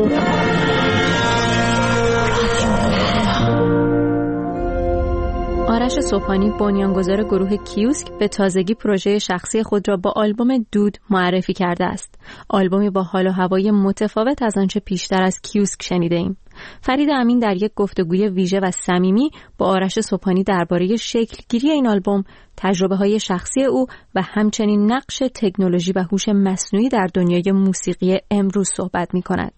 آرش صبحانی بنیانگذار گروه کیوسک به تازگی پروژه شخصی خود را با آلبوم دود معرفی کرده است. آلبومی با حال و هوای متفاوت از آنچه پیشتر از کیوسک شنیده ایم. فرید امین در یک گفتگوی ویژه و صمیمی با آرش صبحانی درباره شکلگیری این آلبوم، تجربه‌های شخصی او و همچنین نقش تکنولوژی و هوش مصنوعی در دنیای موسیقی امروز صحبت می‌کند.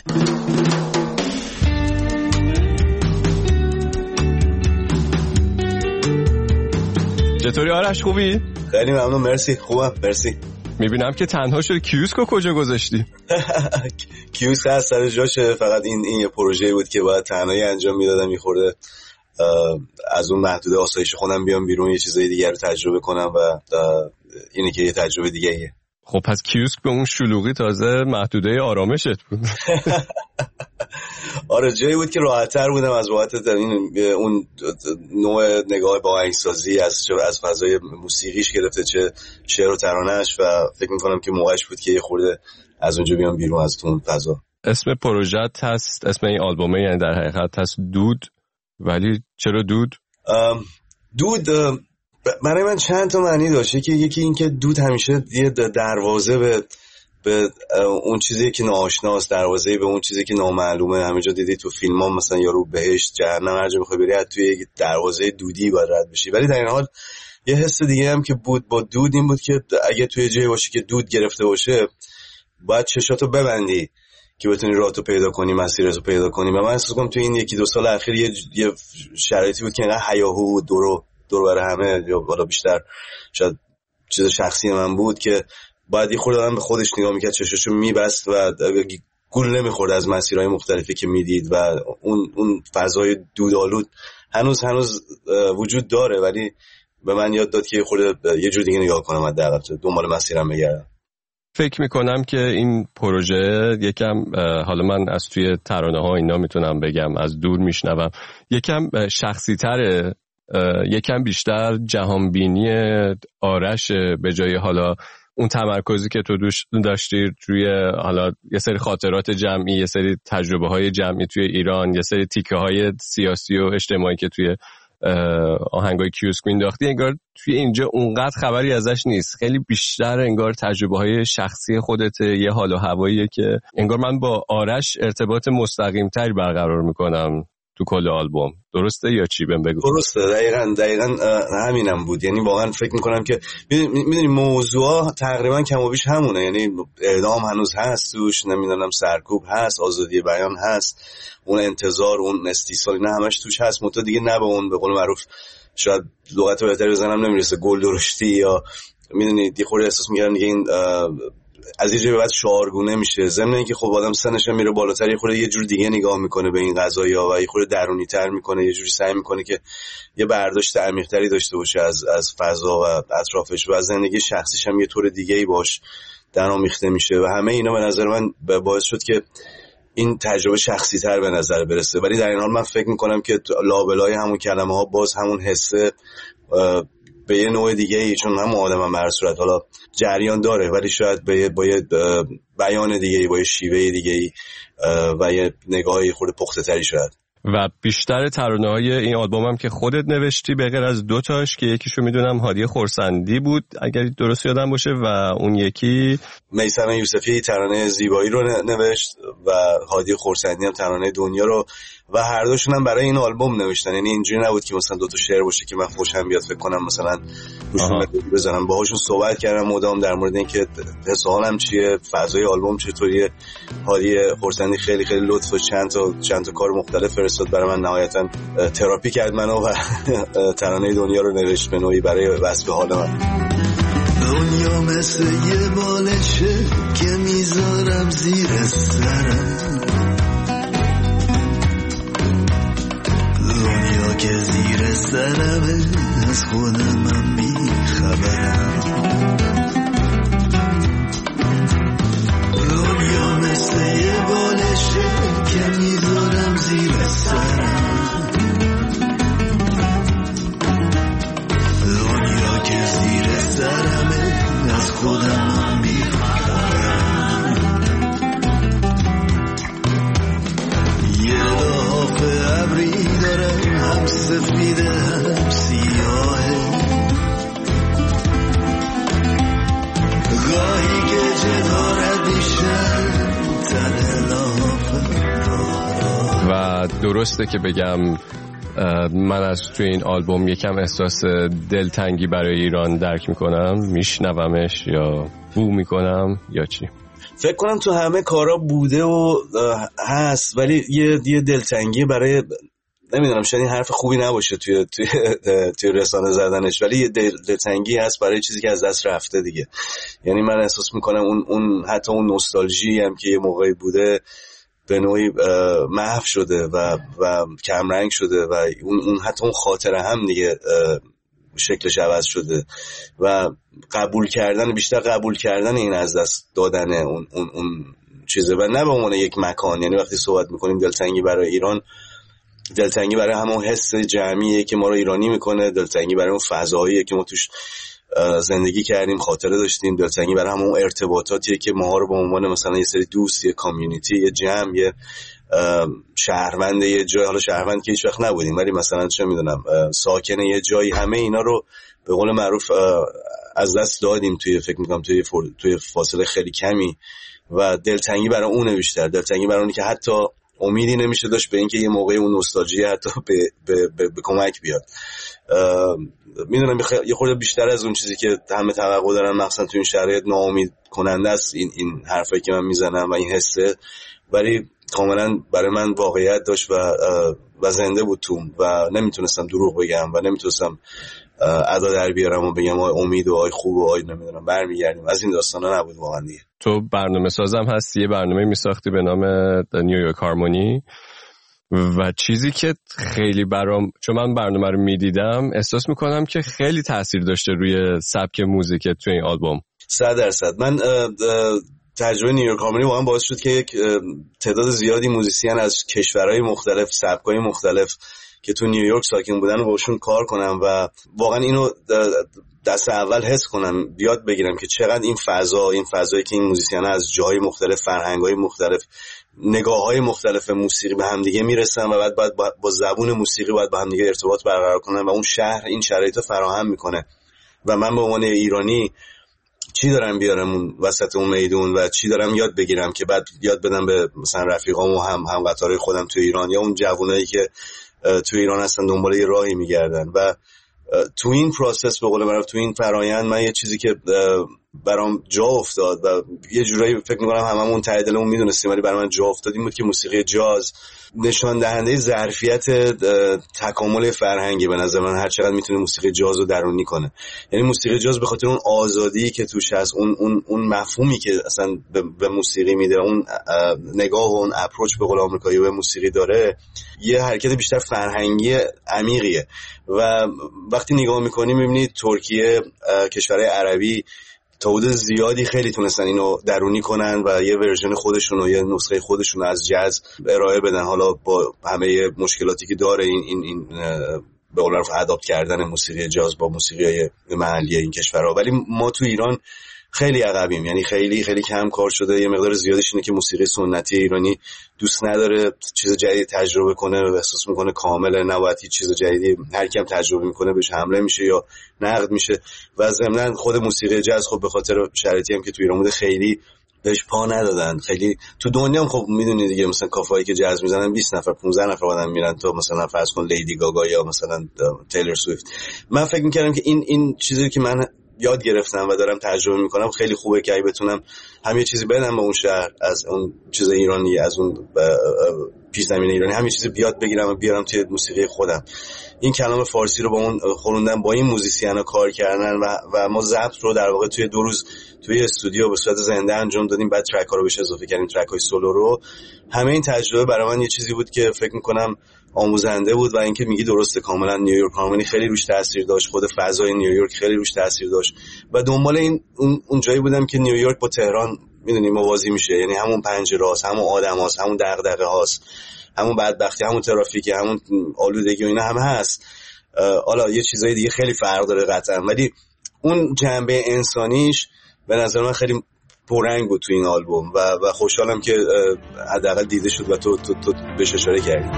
چطوری آرش، خوبی؟ خیلی ممنون، مرسی، خوبم، مرسی. میبینم که تنها شد. کیوسکو کجا گذاشتی؟ کیوسک از سر جاشه، فقط این یه پروژه بود که باید تنهایی انجام میدادم، میخورده از اون محدوده آسایش خودم بیام بیرون، یه چیزای دیگه رو تجربه کنم و اینه که یه تجربه دیگه ایه. خب پس کیوسک به اون شلوغی تازه محدوده آرامشت بود. آره، جایی بود که راحت‌تر بودم از راحت اون نوع نگاه با آهنگسازی از فضای موسیقیش گرفته چه شعر و ترانه‌اش، و فکر می‌کنم که موقعش بود که یه خورده از اونجا بیام بیرون از اون فضا. اسم پروژه‌ت هست، اسم این آلبومه یعنی در حقیقت هست دود، ولی چرا دود؟ دود برای من چند تا معنی داشت. یکی این که دود همیشه یه دروازه به اون چیزی که ناآشناست، دروازه به اون چیزی که نامعلومه. همینجا دیدی تو فیلم‌ها مثلا یارو بهشت، جهنم، هر جا می‌خوای بری توی یک دروازه دودی باید رد بشی. ولی در این حال یه حس دیگه هم که بود با دود این بود که اگه توی جایی باشی که دود گرفته باشه، باید چشاتو ببندی که بتونی راهتو پیدا کنی، مسیرتو پیدا کنی. و من احساس کنم توی این یکی دو سال اخیر یه شرایطی بود که انقدر هیاهو بود دور برای همه، یا بالا بیشتر شاید چیز شخصی من بود که باید یه خورده به خودش نگاه میکرد، چشاشو میبست و گول نمیخورد از مسیرهای مختلفی که میدید. و اون فضای دودآلود هنوز وجود داره، ولی به من یاد داد که یه خورده یه جور دیگه نگاه کنم، حداقل دنبال مسیرم بگردم. فکر میکنم که این پروژه یکم، حالا من از توی ترانه ها اینا میتونم بگم از دور میشنوم، یکم شخصی تره، یکم بیشتر جهانبینی آرش به جای حالا اون تمرکزی که تو داشتی روی حالا یه سری خاطرات جمعی، یه سری تجربه های جمعی توی ایران، یه سری تیکه های سیاسی و اجتماعی که توی آهنگای کیوسک مینداختی. انگار توی اینجا اونقدر خبری ازش نیست، خیلی بیشتر انگار تجربه های شخصی خودته، یه حال و هواییه که انگار من با آرش ارتباط مستقیم تری برقرار میکنم تو کل آلبوم. درسته یا چی؟ بهم بگو. درسته، دقیقاً همینم بود. یعنی واقعا فکر میکنم که میدونی موضوعا تقریبا کم و بیش همونه. یعنی اعدام هنوز هست توش، نمیدونم سرکوب هست، آزادی بیان هست، اون انتظار، اون استیصال، نه همش توش هست. متو دیگه نه به اون به قول معروف شاید لغت بهتری بزنم نمیرسه، گل درشتی، یا میدونی یه خورده احساس میگیرم دیگه این از یه جایی به بعد شعارگونه میشه. ضمن اینکه خب آدم سنش هم میره بالاتر، یه خورده یه جور دیگه نگاه میکنه به این قضایا و یه خورده درونی‌تر میکنه، یه جوری سعی میکنه که یه برداشت عمیق‌تری داشته باشه از فضا و اطرافش، و از زندگی شخصیش هم یه طور دیگه‌ای باش درآمیخته میشه. و همه اینا به نظر من باعث شد که این تجربه شخصی‌تر به نظر برسه. ولی در این حال من فکر میکنم که لابلای همون کلمه‌ها باز همون حسه به یه نوع دیگه ای، چون هم آدم به هر صورت حالا جریان داره، ولی شاید با یه بیان دیگه ای، با یه شیوه دیگه ای و یه نگاهی خورده پخته تری شاید. و بیشتر ترانه‌های این آلبوم هم که خودت نوشتی به غیر از دو تاش که یکیشو میدونم هادی خرسندی بود اگر درست یادم باشه، و اون یکی میثم یوسفی ترانه زیبایی رو نوشت و هادی خرسندی هم ترانه دنیا رو، و هر دوشون هم برای این آلبوم نوشتن. یعنی اینجوری نبود که مثلا دو تا شعر باشه که من خوشم بیاد فکر کنم مثلا روشون بزنم. باهاشون صحبت کردم مدام در مورد اینکه حس و حالم چیه، فضای آلبوم چطوریه. هادی خرسندی خیلی خیلی لطف و چند تا کار مختلف فرستاد برای من، نهایتا تراپی کرد منو و ترانه دنیا رو نوشت به نوعی برای وصف حال من. دنیا مثل یه بالشه که میذارم زیر سرم، دنیا که زیر سرمه از خودم من بیخبرم. دنیا مثل یه بالشه که میذارم زیر سرم، دنیا که زیر سرمه از خودم من بیخبرم. درسته که بگم من از توی این آلبوم یکم احساس دلتنگی برای ایران درک میکنم، میشنومش یا بو میکنم یا چی؟ فکر کنم تو همه کارا بوده و هست، ولی یه دلتنگی برای، نمیدونم شاید این حرف خوبی نباشه توی رسانه زدنش، ولی یه دلتنگی هست برای چیزی که از دست رفته دیگه. یعنی من احساس میکنم اون حتی اون نوستالژی هم که یه موقعی بوده به نوعی محو شده و کمرنگ شده و اون حتی اون خاطره هم دیگه شکلش عوض شده و بیشتر قبول کردن این از دست دادن اون چیزه و نه به عنوان یک مکان. یعنی وقتی صحبت میکنیم دلتنگی برای ایران، دلتنگی برای همون حس جمعیه که ما رو ایرانی میکنه، دلتنگی برای اون فضاییه که ما توش زندگی کردیم، خاطره داشتیم، دلتنگی برای همون ارتباطاتیه که ما رو به عنوان مثلا یه سری دوست، یه کامیونیتی، یه جمع، یه شهروند یه جای، حالا شهروند که هیچ وقت نبودیم ولی مثلا چه میدونم ساکن یه جایی، همه اینا رو به قول معروف از دست دادیم فکر میکنم توی فاصله خیلی کمی و دلتنگی برای اونه بیشتر، دلتنگی برای اونه که حتی امیدی نمیشه داشت به اینکه یه موقعی اون نوستالژی حتی به کمک بیاد. میدونم یه خورده بیشتر از اون چیزی که همه توقع دارن مخصوصا تو این شرایط ناامید کننده است این حرفایی که من میزنم و این حسه، ولی کاملا برای من واقعیت داشت و زنده بود توم و نمیتونستم دروغ بگم و نمیتونستم ادا در بیارم و بگم آی امید و آی خوب و آی نمیدونم برمیگردیم. از این داستانا نبود واقعا دیگه. تو برنامه سازم هستی، یه برنامه میساختی به نام نیویورک هارمونی و چیزی که خیلی برام، چون من برنامه رو میدیدم احساس میکنم که خیلی تاثیر داشته روی سبک موزیک تو این آلبوم. 100%. من تجربه نیویورک هارمونی واقعا باعث شد که یک تعداد زیادی موزیسین از کشورهای مختلف، سبک‌های مختلف که تو نیویورک ساکن بودن باشون کار کنم و واقعا اینو دست اول حس کنم، یاد بگیرم که چقدر این فضایی که این موزیسین‌ها از جاهای مختلف، فرهنگ‌های مختلف، نگاه‌های مختلف موسیقی به هم دیگه میرسن و بعد با زبون موسیقی باید با هم دیگه ارتباط برقرار کنن و اون شهر این شرایطو فراهم میکنه و من به عنوان ایرانی چی دارم بیارم اون وسط اون میدون و چی دارم یاد بگیرم که بعد یاد بدم به مثلا رفیقام و هم قطارهای خودم تو ایران یا اون جوانایی که تو ایران هستن دنبال یه راهی میگردن. و تو این پروسس به قول معروف تو این فرایند من یه چیزی که برام جا افتاد و یه جورایی فکر می‌کنم هممون ته دلمون میدونستیم ولی برای من جا افتاد این بود که موسیقی جاز نشان دهنده ظرفیت تکامل فرهنگی به نظر من، هر چقدر میتونه موسیقی جاز رو درونی کنه. یعنی موسیقی جاز به خاطر اون آزادی که توش هست، اون مفهومی که اصلا به موسیقی میده، اون نگاه و اون اپروچ به قول آمریکایی به موسیقی داره، یه حرکت بیشتر فرهنگی عمیقیه و وقتی نگاه می‌کنی می‌بینی ترکیه، کشورهای عربی تا حدود زیادی خیلی تونستن اینو درونی کنن و یه ورژن خودشون و یه نسخه خودشون از جاز ارائه بدن، حالا با همه مشکلاتی که داره این به قول معروف اداپت کردن موسیقی جاز با موسیقی محلی این کشورها. ولی ما تو ایران خیلی عقبیم، یعنی خیلی خیلی کم کار شده. یه مقدار زیادش اینه که موسیقی سنتی ایرانی دوست نداره چیز جدید تجربه کنه و احساس میکنه کامل نباید هیچ چیز جدیدی، هر کیم تجربه میکنه بهش حمله میشه یا نقد میشه. و ضمن خود موسیقی جاز خب به خاطر شرایطی هم که تو ایران بوده خیلی بهش پا ندادن. خیلی تو دنیا هم خب میدونید دیگه، مثلا کافه‌ای که جاز میزنن 20 نفر 15 نفر آدم میرن، تو مثلا فرض کن لیدی گاگا یا مثلا تیلر سویفت. من فکر میکردم که این چیزی که من یاد گرفتم و دارم تجربه میکنم خیلی خوبه که بتونم هم یه چیزی بدم به اون شهر از اون چیز ایرانی، از اون پیش زمینه ایرانی، هم یه چیزی بیاد بگیرم و بیارم توی موسیقی خودم. این کلام فارسی رو با اون خوندن، با این موزیسینا کار کردن و ما ضبط رو در واقع توی 2 روز توی استودیو به صورت زنده انجام دادیم، بعد ترک ها رو بهش اضافه کردیم، ترک های سولو رو. همه این تجربه برای من یه چیزی بود که فکر میکنم آموزنده بود و اینکه میگی درسته کاملا نیویورک هارمونی خیلی روش تاثیر داشت، خود فضای نیویورک خیلی روش تاثیر داشت و دنبال اون جایی بودم که نیویورک با تهران میدونی موازی میشه، یعنی همون پنجره هاست، همون آدم هاست، همون دغدغه هاست، همون بدبختی، همون ترافیک، همون آلودگی و اینا هم هست. حالا یه چیزای دیگه خیلی فرق داره قطعا، ولی اون جنبه انسانیش به نظر من خیلی پررنگ بود تو این آلبوم و خوشحالم که حداقل دیده شد و تو بهش اشاره کردی.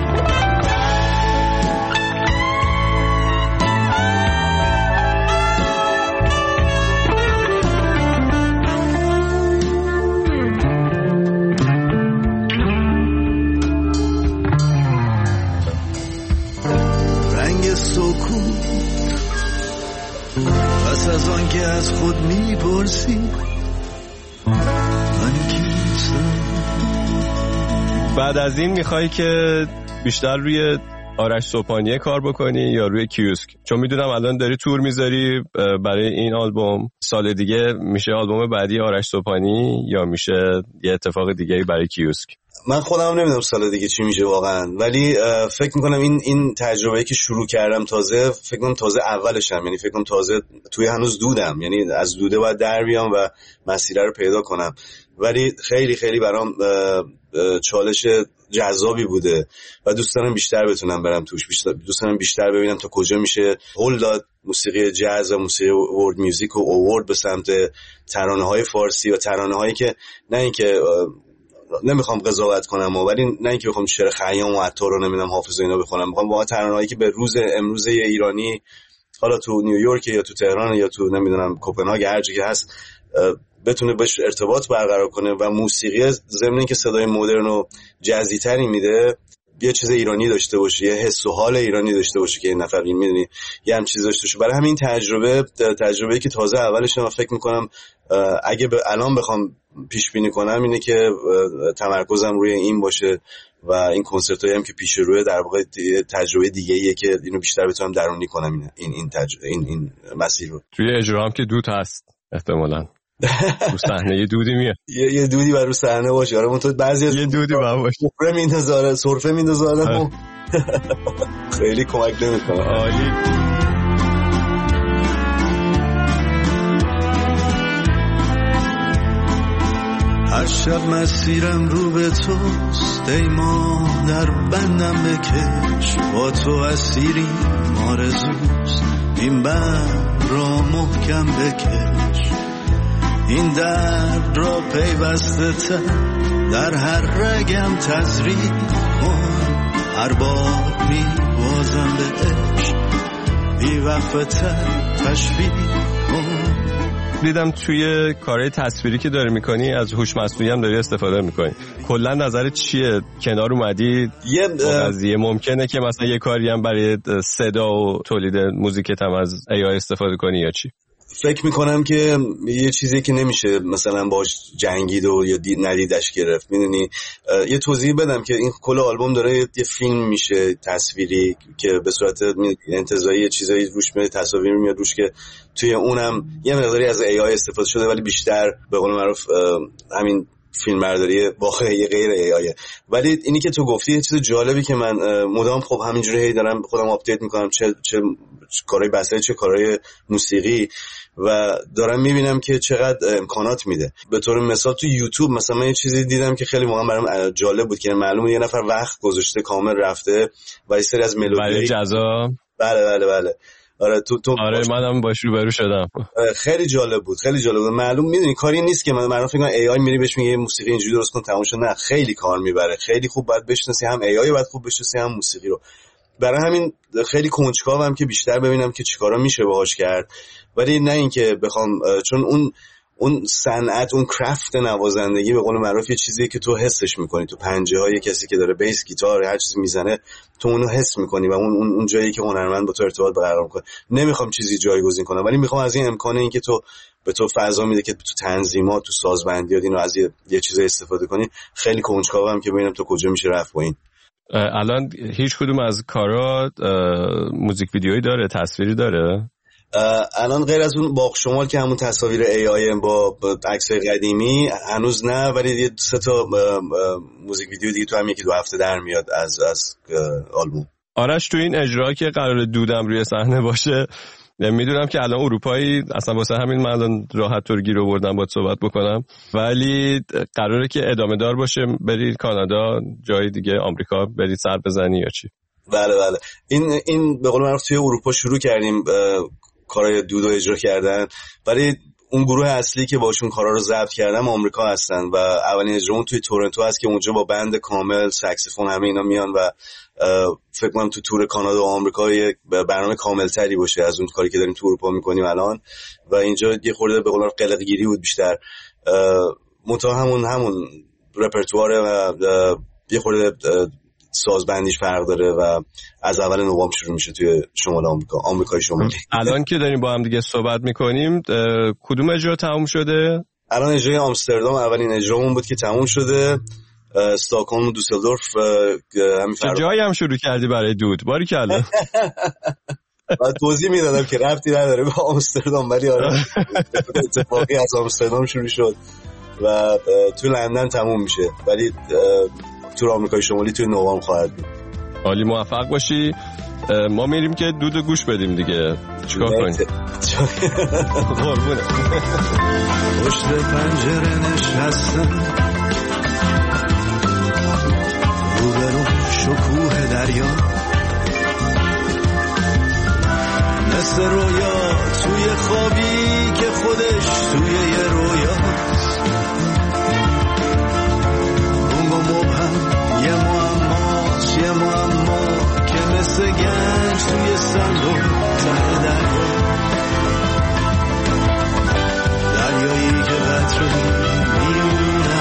از آن که از خود میپرسی من کیستم. بعد از این میخوای که بیشتر روی آرش صبحانی کار بکنی یا روی کیوسک؟ چون میدونم الان داری تور میذاری برای این آلبوم، سال دیگه میشه آلبوم بعدی آرش صبحانی یا میشه یه اتفاق دیگه برای کیوسک؟ من خودم نمیدونم سال دیگه چی میشه واقعا، ولی فکر میکنم این تجربه‌ای که شروع کردم تازه، فکر کنم تازه اولشم، یعنی فکر کنم تازه توی هنوز دودم، یعنی از دوده باید در بیام و مسیر رو پیدا کنم. ولی خیلی خیلی برام چالش جذابی بوده و دوست دارم بیشتر بتونم برم توش، دوست دارم بیشتر ببینم تا کجا میشه هول داد موسیقی جاز و موسیقی ورد میوزیک و اوورد به سمت ترانه‌های فارسی و ترانه‌هایی که نه اینکه نمیخوام قضاوت کنم ولی نه اینکه بخوام شعر خیام و عطار رو نمیدونم حافظ و اینا بخونم، میخوام واقعا ترانه‌هایی که به روز امروز ایرانی، حالا تو نیویورک یا تو تهران یا تو نمیدونم کوپنهاگ هر جایی هست، بتونه باش ارتباط برقرار کنه و موسیقی ضمن اینکه صدای مدرن و جزی تری میده یه چیز ایرانی داشته باشه، یه حس و حال ایرانی داشته باشه که این نفر این میدونی یه هم چیز داشته باشه. برای همین تجربه‌ای که تازه اولش من فکر میکنم اگه الان بخوام پیش بینی کنم اینه که تمرکزم روی این باشه و این کنسرتایی هم که پیش روی در واقع تجربه دیگه‌ایه که اینو بیشتر بتونم درونی کنم این مسیر رو. توی اجرا هم که دود هست احتمالاً رو صحنه یه دودی میاد، یه دودی بر رو صحنه باشه. آره تو بعضی یه دودی باشه سرفه میندازه خیلی کمک نمیکنه. عالی. هر شب مسیرم رو به توست ای ماه، در بندم بکش با تو اسیری آرزوست، این بند را محکم بکش، این درد را پیوسته تر در هر رگم تزریق کن، هر بار میوازم به عشق بی وقفه تر تشویق کن. دیدم توی کارهای تصویری که داری میکنی از هوش مصنوعی هم داری استفاده میکنی، کلا نظرت چیه؟ کنار اومدی یه قضیه ممکنه که مثلا یه کاری هم برای صدا و تولید موزیکت هم از AI استفاده کنی یا چی؟ فکر میکنم که یه چیزی که نمیشه مثلا باش جنگید و یا ندیدش گرفت. میدونی یه توضیح بدم که این کل آلبوم داره یه فیلم میشه تصویری که به صورت انتزاعی چیزایی روش میاد، تصاویر میاد روش که توی اونم یه مقداری از AI استفاده شده ولی بیشتر به قول معروف همین فیلم برداری واقعی غیر AI. ولی اینی که تو گفتی یه چیز جالبی که من مدام خب همینجوری هی دارم خودم آپدیت میکنم، چه کارهای بصری چه کارهای موسیقی، و دارم میبینم که چقدر امکانات میده. به طور مثال تو یوتیوب مثلا من یه چیزی دیدم که خیلی واقعا برام جالب بود که معلومه یه نفر وقت گذاشته کامل رفته و یه سری از ملودی جزا. بله آره تو آره منم باش روبرو شدم. خیلی جالب بود. معلوم میدونی کاری نیست که من فکر کنم AI میری بهش میگه موسیقی اینجوری درست کن تمام شد، نه خیلی کار میبره، خیلی خوب باید بشناسی هم AI باید خوب بشناسی هم موسیقی رو. برای همین خیلی کنجکاوم که بیشتر ببینم که چیکارا میشه باهاش کرد، ولی نه اینکه بخوام، چون اون صنعت، اون کرافت نوازندگی به قول معروف یه چیزیه که تو حسش میکنی، تو پنجه های کسی که داره بیس گیتار هر چیزی میزنه تو اونو حس میکنی و اون جایی که هنرمند با تو ارتباط برقرار میکنه. نمیخوام چیزی جایگزین کنم ولی میخوام از این امکانه این که تو به تو فضا میده که تو تنظیمات، تو سازبندیات اینو از یه چیزی استفاده کنی. خیلی کنجکاوم که ببینم تو کجا میشه رفت با این. الان هیچ کدوم از کارا موزیک ویدیویی داره، تصویری داره؟ الان غیر از اون باغ شمال که همون تصاویر AI با عکسای قدیمی هنوز نه، ولی یه 3 تا موزیک ویدیو دیگه تو هم 1-2 هفته در میاد از آلبوم. آرش تو این اجرا که قرار دودم روی صحنه باشه، میدونم که الان اروپایی اصلا واسه همین من الان راحت طور گیر آوردم باهات صحبت بکنم، ولی قراره که ادامه دار باشه، برید کانادا، جای دیگه آمریکا برید سر بزنی یا چی؟ بله این به قول معروف توی اروپا شروع کردیم کارهای دودو اجرا کردن، ولی اون گروه اصلی که باشون کارا رو ضبط کردم آمریکا هستن و اولین اجرامون توی تورنتو هست که اونجا با بند کامل، ساکسیفون، همه اینا میان و فکر کنم تو تور کانادا و آمریکا یه برنامه کاملتری باشه از اون کاری که داریم تو اروپا میکنیم الان. و اینجا یه خورده به قول معروف قلق گیری بود بیشتر، همون رپرتواره و یه خورده سازبندیش فرق داره و از اول نوامبر شروع میشه توی شمال آمریکای شمالی. الان که داریم با هم دیگه صحبت میکنیم کدوم اجرا تموم شده؟ الان اجرای آمستردام اولین اجرامون بود که تموم شده. استکهلم و دوسلدورف همین چه جایی هم شروع کردی برای دود؟ باریکلا. بعد توضیح میدادم که ربطی نداره به آمستردام، ولی آره اتفاقی از آمستردام شروع شد و تو لندن تموم میشه، ولی تو آمریکای شمالی توی نوامبر خواهد بود. عالی، موفق باشی. ما میریم که دودو گوش بدیم دیگه. چیکار کنیم؟ قربونه. پشت پنجره نشستم، روبرو شکوه دریا، مثل رویا توی خوابی که خودش توی یه رویاست. اون مبهم یه معما که مثل گنج توی صندوق ته دریایی که قطره میمونه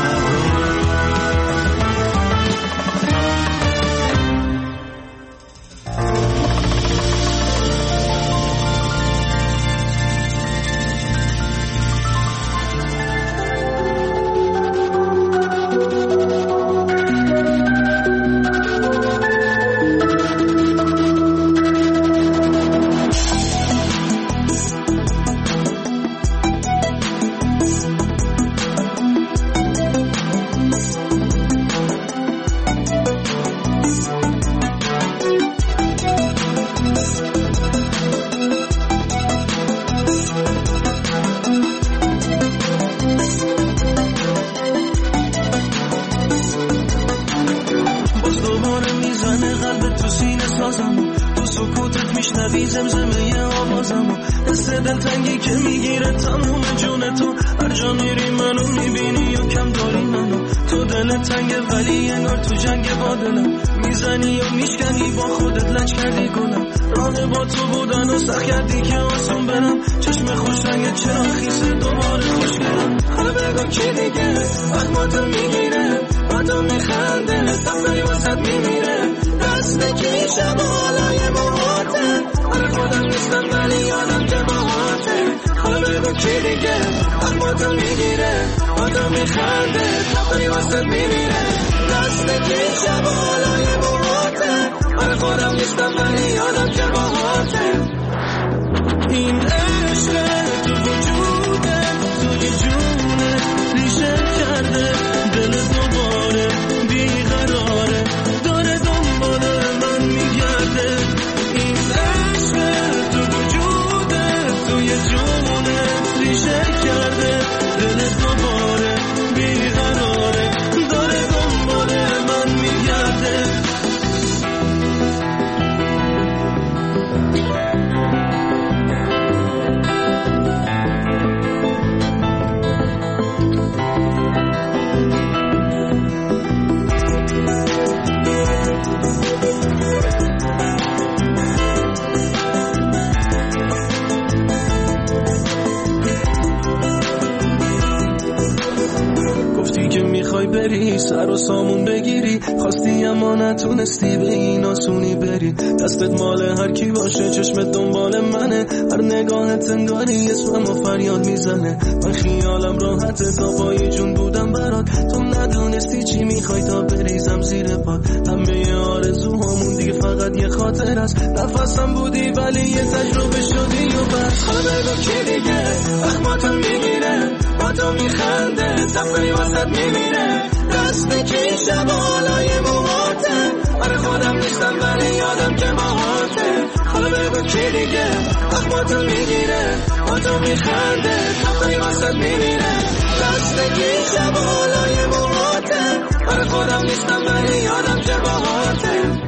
سر و سامون بگیری، خواستی اما نتونستی به این آسونی بری. دستت مال هر کی باشه، چشمت دنبال منه، هر نگاهت انگاری اسممو فریاد میزنه. من خیالم راحته تا پای جون بودم برات، تو ندونستی چی میخوای تا بریزم زیر پات. همه آرزوهامون دیگه فقط یه خاطر است، نفسم بودی ولی یه تجربه شدی و بس. حالا بگو کی دیگه اخماتو میگیره، با تو میخنده، دفعی واسد میمیره. دست کی شب بالای موهاته، آره خودم نیستم ولی یادم که باهاته. حالا بگو کی دیگه اخماتو میگیره، با تو میخنده، دفعی واسد میمیره. دست کی شب بالای موهاته، آره خودم نیستم ولی یادم که باهاته.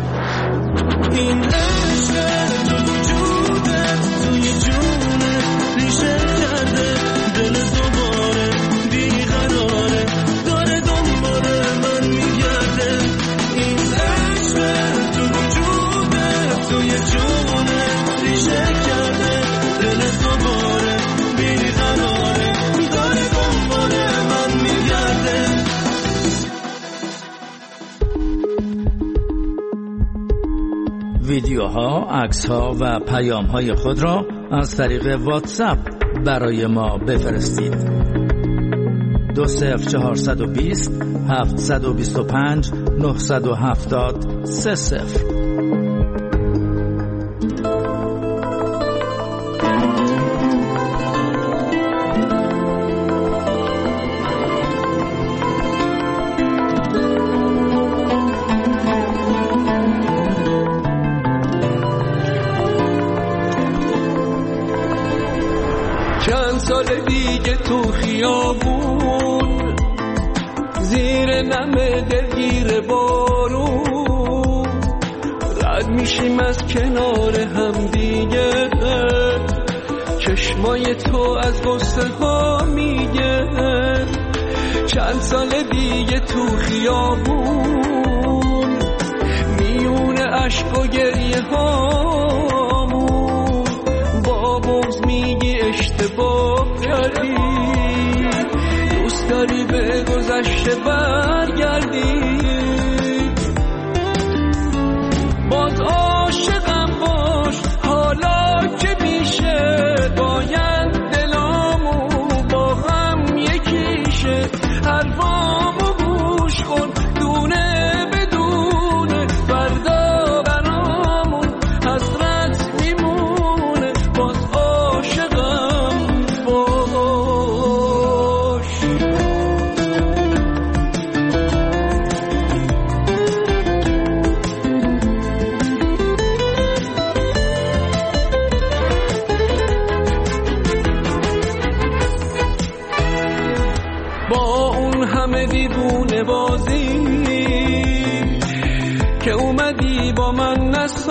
این عشق تو وجودت توی جونت ریشه کرده، دل دوباره بیقراره، داره دنبال من میگرده. این عشق تو وجودت توی جونت ریشه کرده، دل دوباره بیقراره، داره دنبال من میگرده. ویدیوها، عکس‌ها و پیام‌های خود را از طریق واتساپ برای ما بفرستید. 20420 725 970 30. سال دیگه تو خیابون زیر نم دلگیر بارون رد میشیم از کنار هم دیگه، چشمای تو از غصه ها میگه. چند سال دیگه تو خیابون میونه عشق و گریه هامون با بغض میگی اشتباه کردی، دوست داری به گذشته برگردی. باز عاشقم باش حالا که میشه، باید دلامو با هم یکیشه. حرفامو گوش کن دونه بدونه، فردا برامون حسرت میمونه. باز عاشقم باش. با اون همه دیوونه بازی که اومدی با من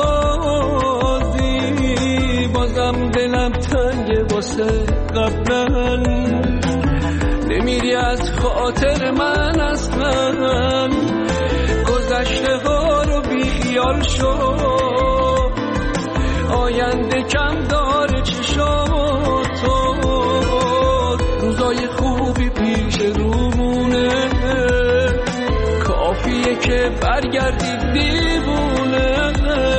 نسازی، بازم دلم تنگه واسه قبلا، نمیری از خاطر من اصلا. گذشته ها رو بیخیال شو، آینده کم داره چشاتو، روزای خوبی پیش رومونه، کافیه که برگردی دیوونه.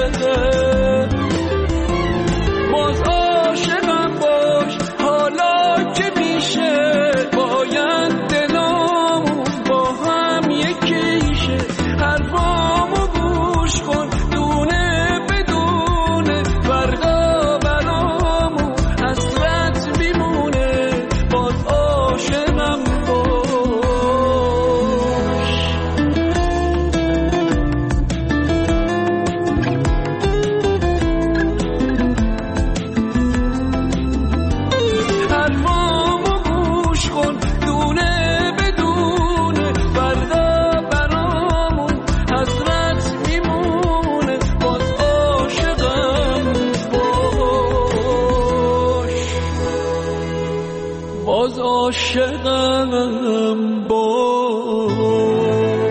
باز عاشقم باش حالا که میشه، باید دلامون با هم یکیشه. حرفامو گوش کن دونه بدونه، فردا برامون حسرت میمونه. باز عاشقم باش. حرفامو گوش کن دونه بدونه، فردا برامون حسرت میمونه. باز عاشقم باش. باز عاشقم باش.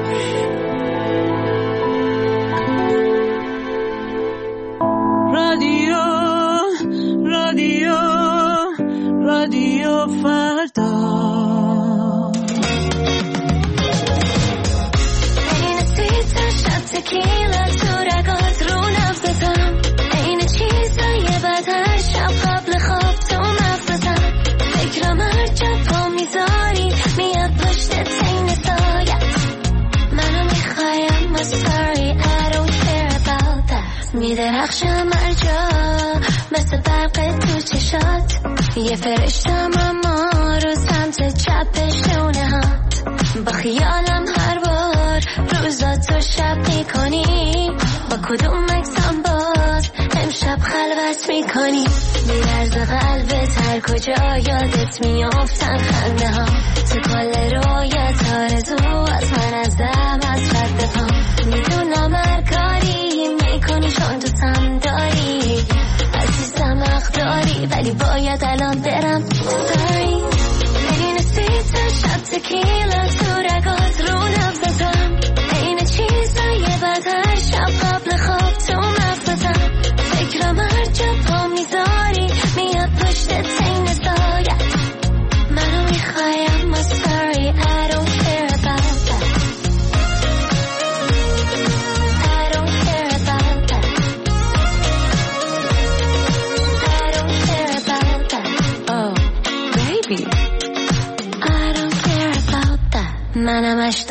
رادیو رادیو رادیو فردا. این سیتا شب تکیلا تو رگات رو نفتم، این چیزای بد هر شب قبل خواب تو مفتم. فکرم هر جا پا میذاری میاد پشت تین سایت، منو میخوایم و sorry I don't care about that. میدرخشم هر جا مثل برق تو چشات، یه فرشتم اما رو سمت چپ شونه هات. با خیالم هر بار روزاتو شب میکنی، با کدوم عکسم باز امشب خلوت میکنی. میلرزه قلبت هر کجا یادت میافتن خنده ها، تو کل رویت آرزو از من ازم از رد پا. میدونم هر کاری میکنی چون دوستم داری، عزیزم حق داری ولی باید الان برم. Sorry این سیتا شب تکیلا تو رگات رو نفتم، این چیزای بد هر شب قبل خواب تو مفتم. فکرم هر جا پا میذاری میاد پشت تین سایت، منو میخوایم و sorry I don't care about that. I don't care about that.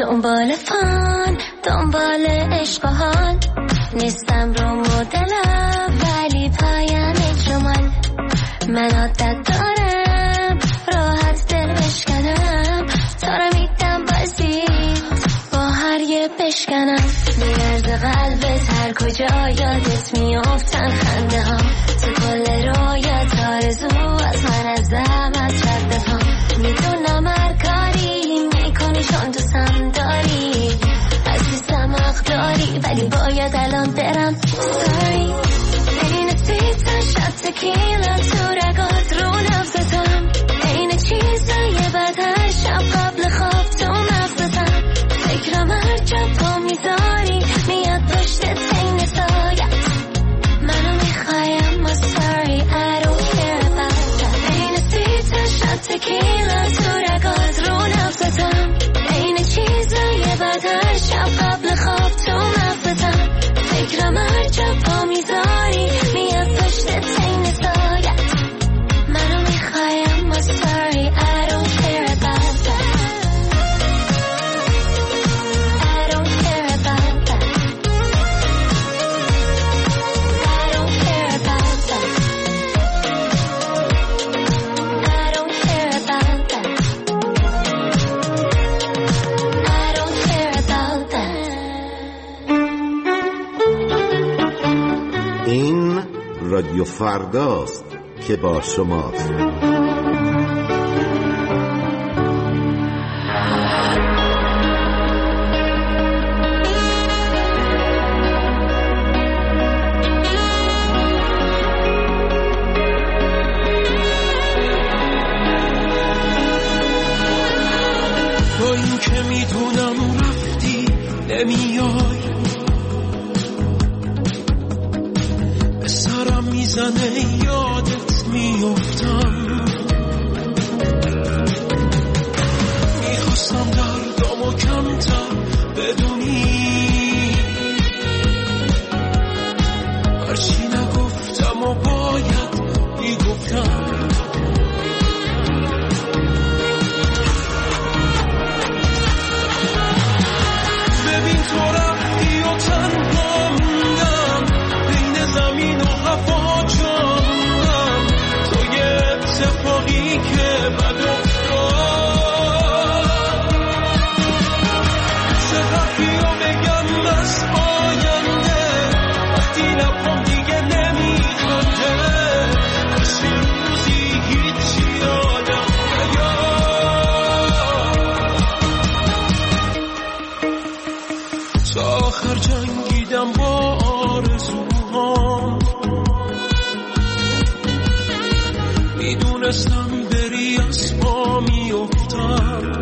دنبال فان، دنبال عشق و حال، نیستم رو مدلم ولی پایم اجمال. من عادت دارم راحت دل بشکنم، تا رو میدم بازی با هر یه بشکنم. میرز قلبت هر کجا یادت میافتن خنده ها، تو کل رویات آرزو از من از زحمت رد ها. میدونم هر کاری میکنی چون دوستم داری، عزیزم حق داری ولی باید الان برم. Sorry این سیتا شد تکیلا تو رگات رو نفستم، این چیزای بد هر شب قبل خواب تو مغزتم. فکرم هر جا پا میذاری میاد پشت تین سایت، منو میخوایم ما sorry I don't care about that. این سیتا شد تکیلا تو رگات رو نفستم، این چیزای بد هر شب قبل خواب تو مغزتم. فکرم هر جا پا میذاری میاد پشت تین سایت، منو میخوایم ما sorry I don't care about that. I don't care about that. I don't care about that. I don't care about that. I don't care about that. این رادیو فرداست که با شماست. با این که میدونم رفتی نمیای، به سرم میزنه یادت میافتم. میخواستم دردامو کمتر بدونی، هرچی نگفتم و باید میگفتم. ببین تو رفتی و تنها موندم، بین زمین و هوا جاندم. تو یه اتفاقی که بد افتاد، چقدر یا بگم از آینده وقتی لبم دیگه نمیخنده. کاش یه روزی هیچی یادم تا آخر جنگیدم با آرزوهام، میدونستم بری از پا میافتم.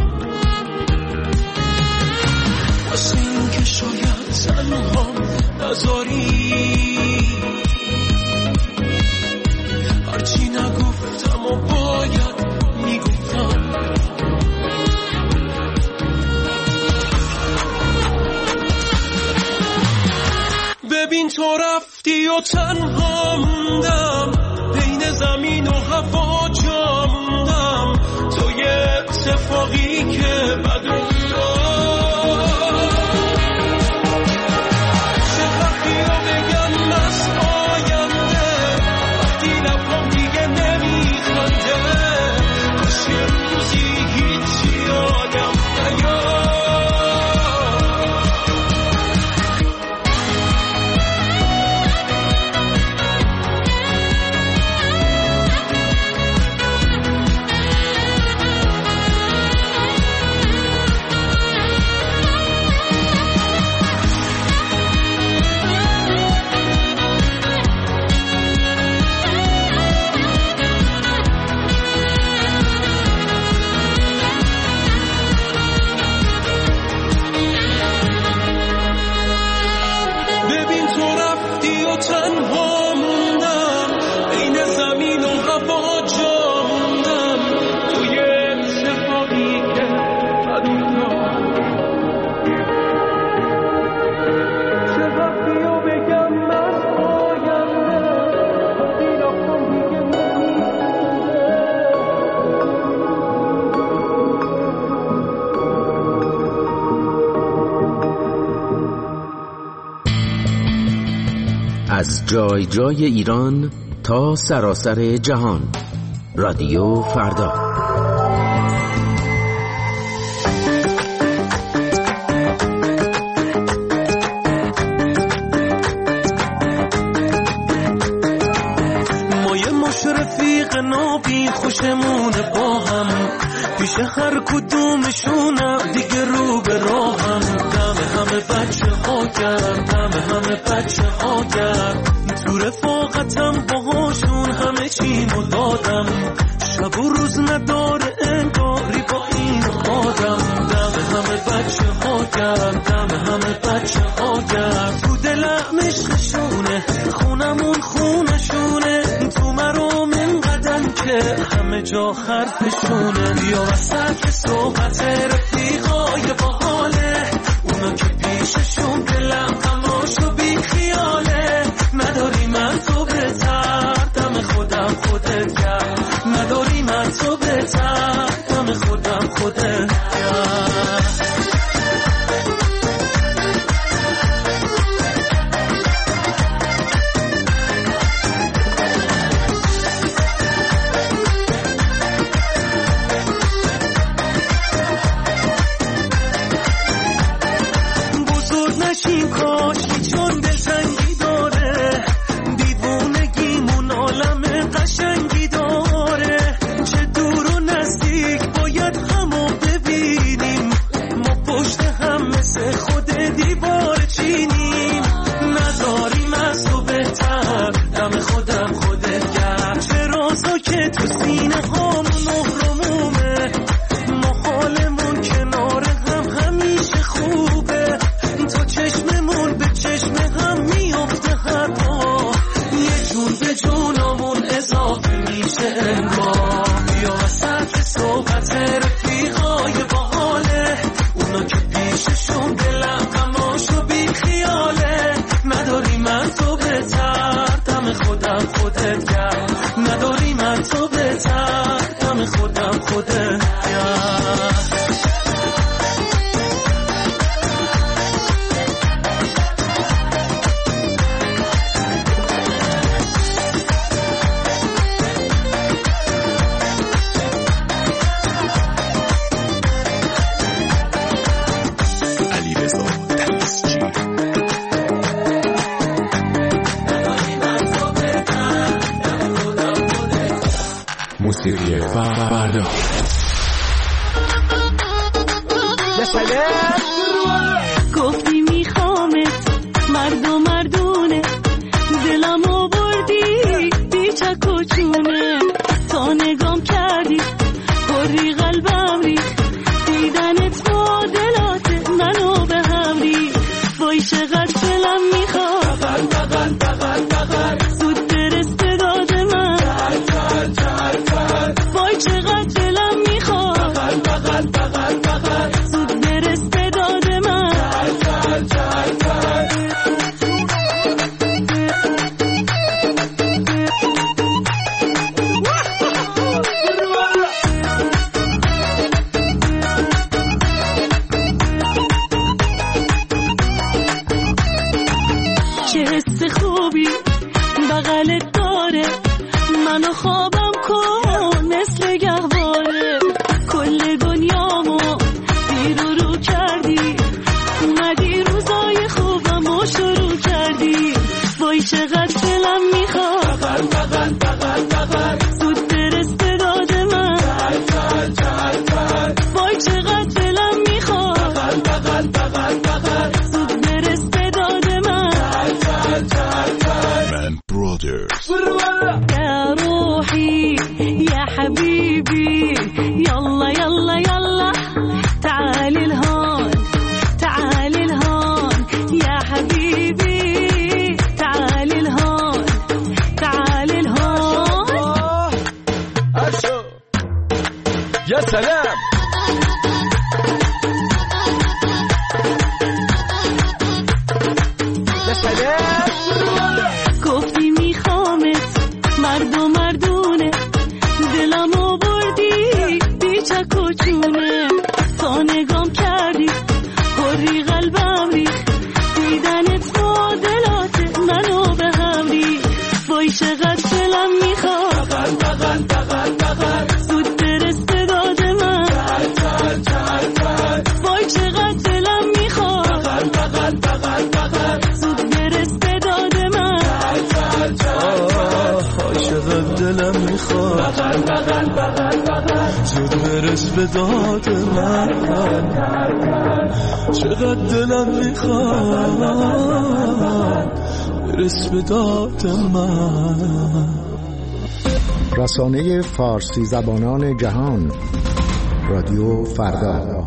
واسه این که شاید تنهام نذاری، هرچی نگفتم و باید میگفتم. ببین تو رفتی و تنها موندم، بین زمین و هوا جا موندم. تو یه اتفاقی که بد افتاد، چقدر یا بگم از آینده وقتی لبم دیگه نمیخنده. کاش یه روزی هیچی یادم نیاد. از جای جای ایران تا سراسر جهان. رادیو فردا. ما یه مشرفیق نابی خوشمونه با هم، پیش هر کدومشونم دیگه رو به راهم. دم همه بچه ها گرم، دم همه بچه ها گرم، تو رفاقتم باهاشون همه چیمو دادم. شب و روز نداره انگاری با این آدم. دم همه بچه ها گرم، دم همه بچه ها گرم، تو دلم عشقشونه، خونمون خونشونه، تو مرام اینقدر که همه جا حرفشونه. بیا وسط صحبت رفیقای باحاله، اونا که پیششون دلم غماشو بی خیاله. نداری من تو بهتر، دم خودم خودت کرد. نداری من تو بهتر، دم خودم خودت کرد. نشیم کاشی چون دلتنگی داره، دیوونگیمون عالم قشنگی داره. چه دور و نزدیک باید همو ببینیم، ما پشت هم مثل خود دیوار چینیم. نداریم از تو بهتر، دم خودم خودت گرد. چه رازا که تو سینه هامون نهرمومه، ما حالمون کنار هم همیشه خوبه. تو چشممون به چشم هم میافته حتی، یه جون به جونمون اضافه میشه انگار. بیا وسط صحبت رفیقای باحاله، اونا که پیششون دلم غماشو بی خیاله. نداری من تو بهتر، دم خودم خودت کرد. نداری من تو بهتر، دم خودم خودت کرد. موسیقی فردا. گفتی میخوامت مرد و مردونه، دلمو بردی بی چک و چونه. تا نگام کردی پری قلبم ریخ، دیدنت معادلات منو به هم ریخ. وای چقدر دلم میخواد بغل بغل بغل زود برس به داد من. وای چقدر دلم میخواد بغل بغل بغل زود برس به داد من. چه حس خوبی بغلت داره، منو خوابم کن مثل گهواره. کل دنیامو زیر و رو کردی، اومدی روزای خوبمو شروع کردی. وای چقدر دلم میخواد بغل بغل بغل زود برس به داد من. وای چقدر دلم میخواد بغل بغل بغل زود برس به داد من. من برادرز. يا روحي يا حبيبي يلا يلا يلا تعالي لهون تعالي لهون يا حبيبي تعالي لهون تعالي لهون. يا سلام. يا سلام. گفتی میخوامت مرد و مردونه، دلمو بردی بی چک و چونه. تا نگام کردی پری قلبم ریخ، دیدنت معادلات منو به هم دلم میخواد بغل بغل بغل بغل زود برس به داد من چقدر دلم میخواد برس به داد من. رسانه فارسی زبانان جهان رادیو فردا.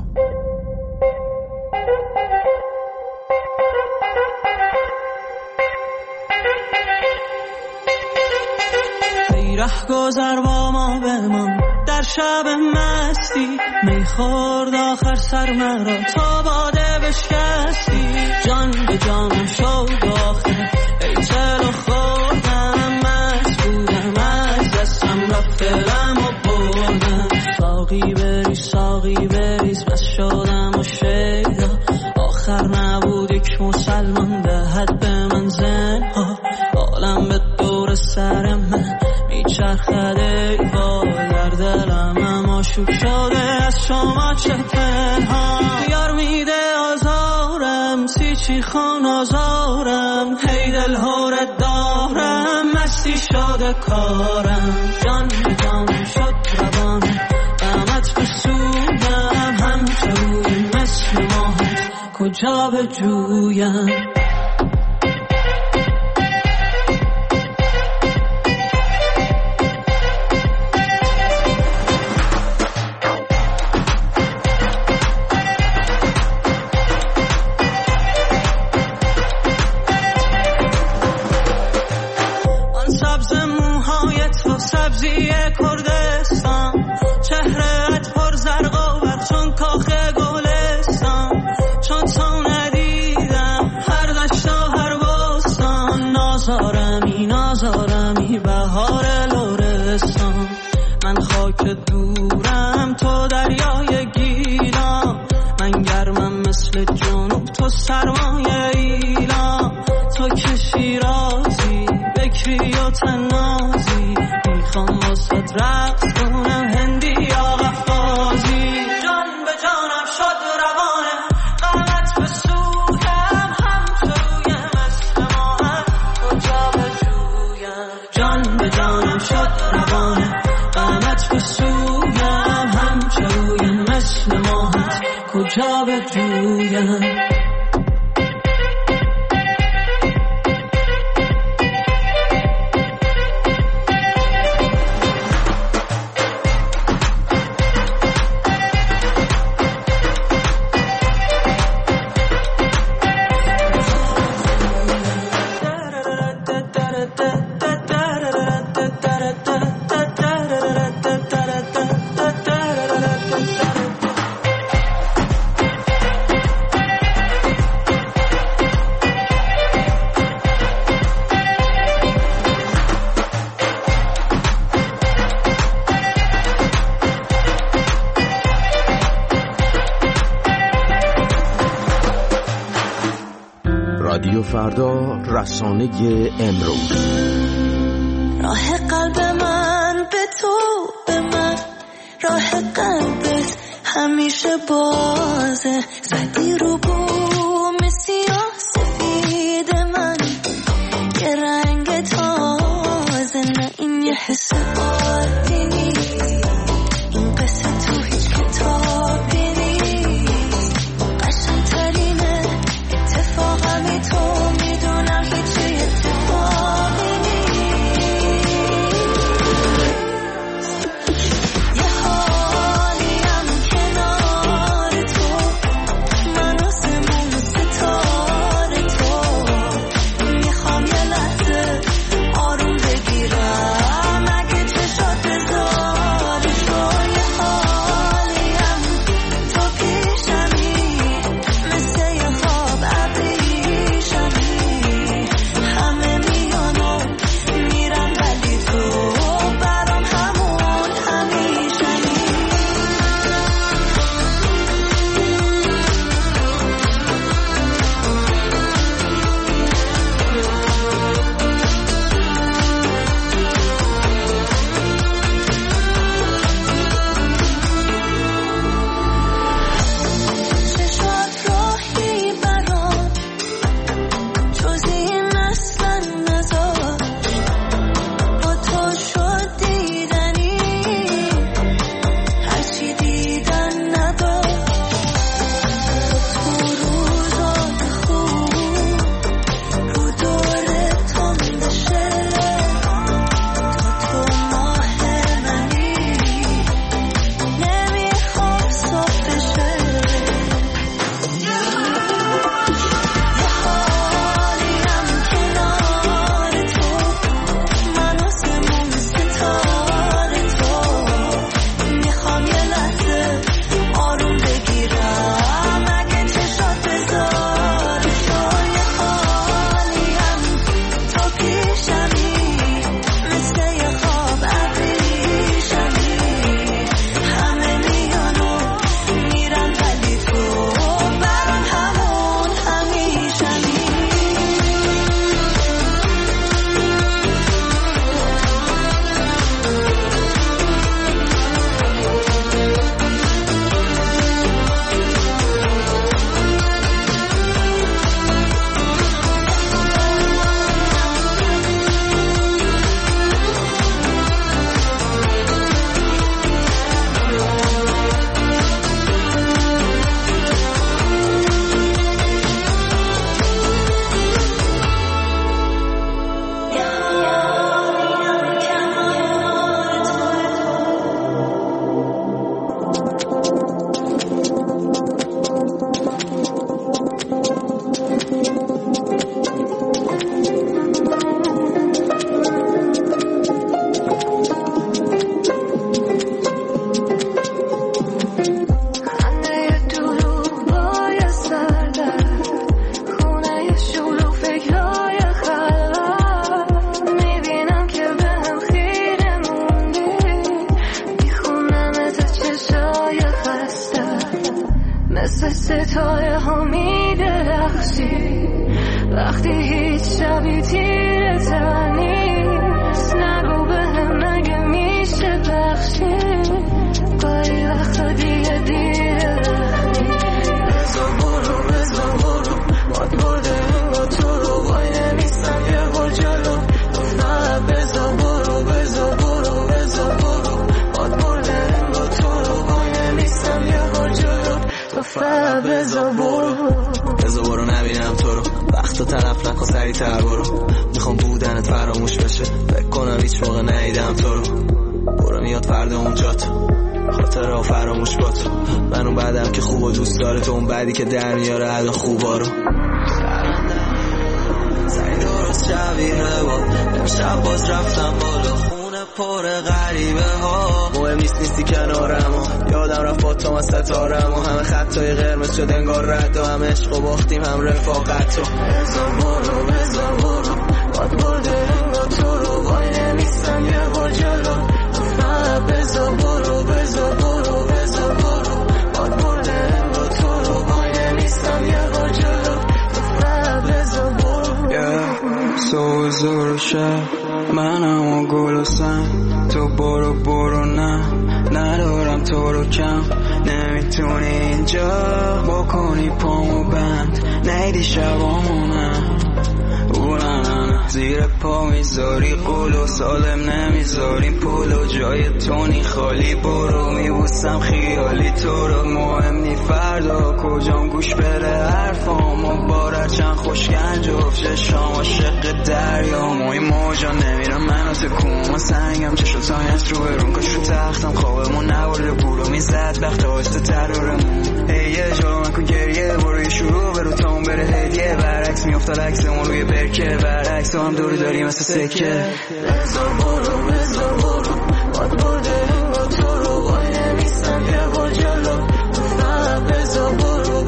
رهگذر با ما بمان در شب مستی میخورد آخر سر مرا تا باده بشکستی جان به جانم شد آخر ای چلو خوردم مست بودم از دستم رفت دلم و بردم ساقی بریز بس شدم و شیدا آخر نبود یک مسلمان دهد به من زنها عالم به دور سر من میچرخد ای وای در دلم اما شوک شده از شما چه تنها یار میده آزارم سیچی خان آزارم هی دل هورت دارم مستی شده کارم جان به جانم شد روانم غمت بسودم همچوی مثل ماهت کجا به جویم سبزی کردستان چهرهت پر زرق و برق چون کاخ گلستان چون تو ندیدم هر دشت و هر بستان نازارمی بهار لرستان من خاک دورم تو دریای گیلان من گرمم مثل جنوب تو سرمایه ایلان تو که شیرازی بکری و تنازی میخوام واسد رقص کنم هندی یا قفازی جان به جانم شد روانه غمت به سویم همچوی مثل ماهم کجا به جویم جان به جانم شد روانه غمت به سویم همچوی مثل ماهت کجا به جویم رادیو فردا، رسانه امروز. راه قلب من به تو به من، راه قلبت همیشه بازه، زدی رو بوم سیاه سفید من، یه رنگ تازه، نه این یه حس عادی نیست، این قصه تو هیچ کتابی نیست، قشنگ‌ترینه اتفاقمی تو، میدونم هیچی اتفاقی نیست، یه حالیم کنار تو، من آسمون وقتی هیچ شبی تیره تر نیست نگو بهم نگه میشه بخشی گاهی وقتا دیگه دیره بزا برو باد برده این با تو رو وای نمیستم یه بار جلو نه بزا برو باد برده این با تو رو وای نمیستم یه بار جلو تو فقط بزا برو نبینم تو رو وقتا طرف نکن سریع‌تر برو میخوام بودنت فراموش بشه فکر کنم هیچ موقع ندیدم تو رو برو میاد فردا اونجا تو خاطره ها فراموش با تو من اون بعدم که خوب و دوست داره تو اون بعدی که در میاره عدا خوبا رو سری درست شبیه با امشب باز رفتم بالا خونه پر غریبه ها مهم نیستی کنارم و یادم رفت با تو من ستارم و همه خطای قرمز شد انگار رد و هم عشق و باختیم هم رفاقت و بزا برو باد برده انگار تو رو وای نمیستم یه بار جلو نه بزا برو باد برده انگار تو رو وای نمیستم یه بار جلو نه بزا برو سوزور شب منم و گل و سن تو برو نه ندارم تو رو کم نمیتونی اینجا بکنی پامو بند نیدی شبامونم اونم زیر پا میذاری قول و سالم نمیذاریم پول و جای تونی خالی برو میبوسم خیالی تو رو مهم نی فردا کجام گوش بره حرفام باره چند خوشگنج و چشام عاشق دریام و این موجا نمیرم منو تکون سنگم چشو تایت رو برون کاش رو تختم خوابمون نباره پولو میزد وقت آسته ترارمون یه جا من کن گریه برو یه شروع برو تا اون بره هدیه برعکس میافتاد عکسمون روی برکه برعکس هم دور داریم مثل سکه بزا برو باد برده انگار تو رو وای نمیستم یه بار جلو نه بزا برو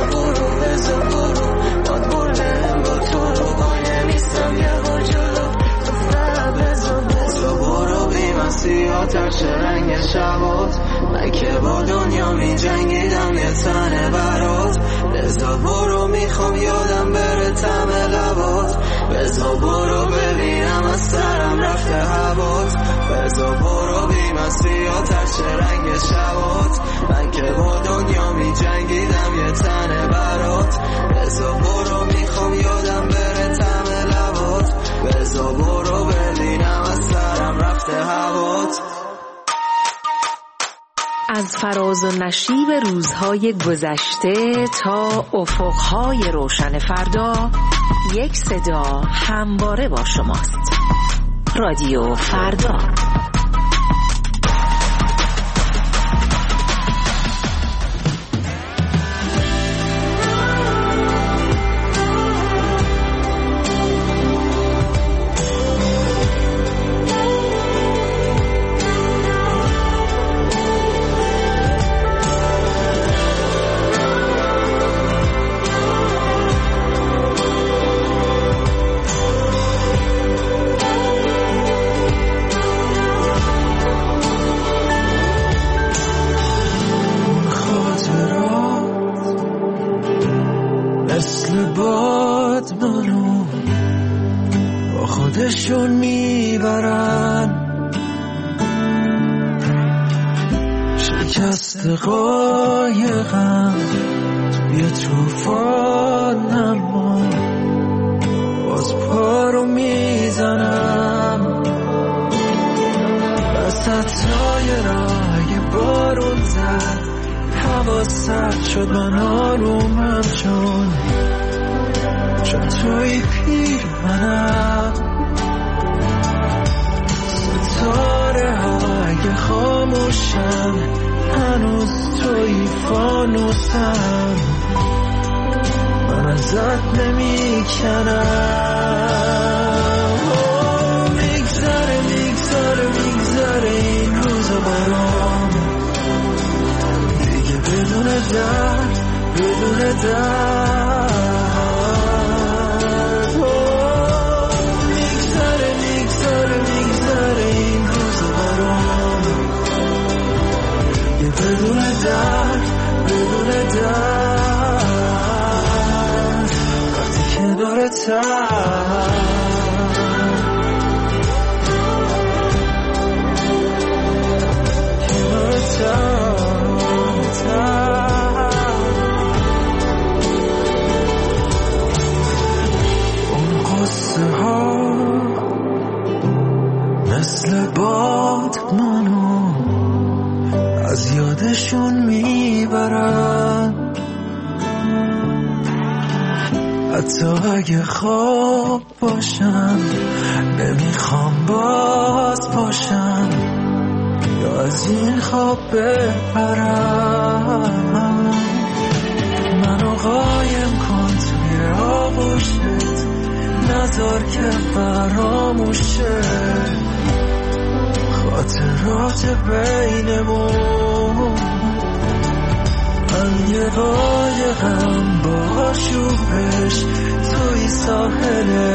باد برده انگار تو رو وای نمیستم یه بار جلو نه بزا برو بی مسیحات چه رنگ شبات من که با دنیا می جنگیدم یه تنه برات بزا برو میخوام یادم بره طعم لبات بزا برو ببینم از سرم رفته هوات بزا برو بی مسیحات چه رنگ شبات من که با دنیا می جنگیدم یه تنه برات بزا برو میخوام یادم بره طعم لبات بزا برو ببینم از سرم رفته هوات از فراز و نشیب روزهای گذشته تا افقهای روشن فردا یک صدا همواره با شماست. رادیو فردا. خودشون میبرن شکست قایقم توی توفان اما باز پا رو میزنم وسطای راه بارون زد هوا سرد شد من آرومم چون توی پیر منم ستاره های خاموشم هنوز توی فانوسم من ازت نمی کنم میگذره این روزا برام دیگه بدون درد میگذره این روزا برام دیگه بدون درد وقتی که اون قصه ها مثل باد منو از یادشون میبرن، حتی اگه خواب باشم نمیخوام باز باشم یا از این خواب بپرم. منو قایم کن توی آغوشت، نذار که فراموشه خاطرات بینمون. من یه قایقم با شوبش توی ساحل